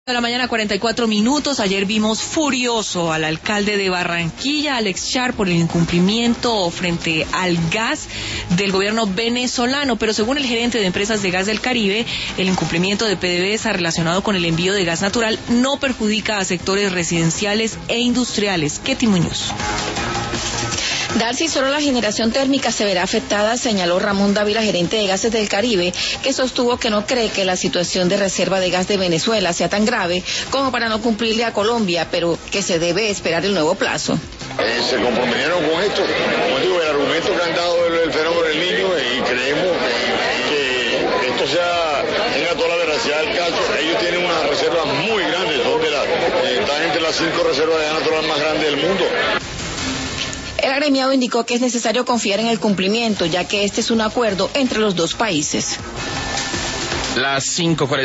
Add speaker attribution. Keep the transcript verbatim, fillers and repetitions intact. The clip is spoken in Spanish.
Speaker 1: De la mañana, cuarenta y cuatro minutos. Ayer vimos furioso al alcalde de Barranquilla, Alex Char, por el incumplimiento frente al gas del gobierno venezolano. Pero según el gerente de Empresas de Gas del Caribe, el incumplimiento de P D V S A relacionado con el envío de gas natural no perjudica a sectores residenciales e industriales. Ketty Muñoz.
Speaker 2: Darcy, solo la generación térmica se verá afectada, señaló Ramón Dávila, gerente de Gases del Caribe, que sostuvo que no cree que la situación de reserva de gas de Venezuela sea tan grave como para no cumplirle a Colombia, pero que se debe esperar el nuevo plazo.
Speaker 3: Eh, se comprometieron con esto, como digo, el argumento que han dado del, del fenómeno del Niño, y creemos que esto sea, tenga toda la veracidad del caso. Ellos tienen unas reservas muy grandes, son de las, eh, están entre las cinco reservas de gas natural más grandes del mundo.
Speaker 2: El agremiado indicó que es necesario confiar en el cumplimiento, ya que este es un acuerdo entre los dos países.
Speaker 4: Las cinco cuarenta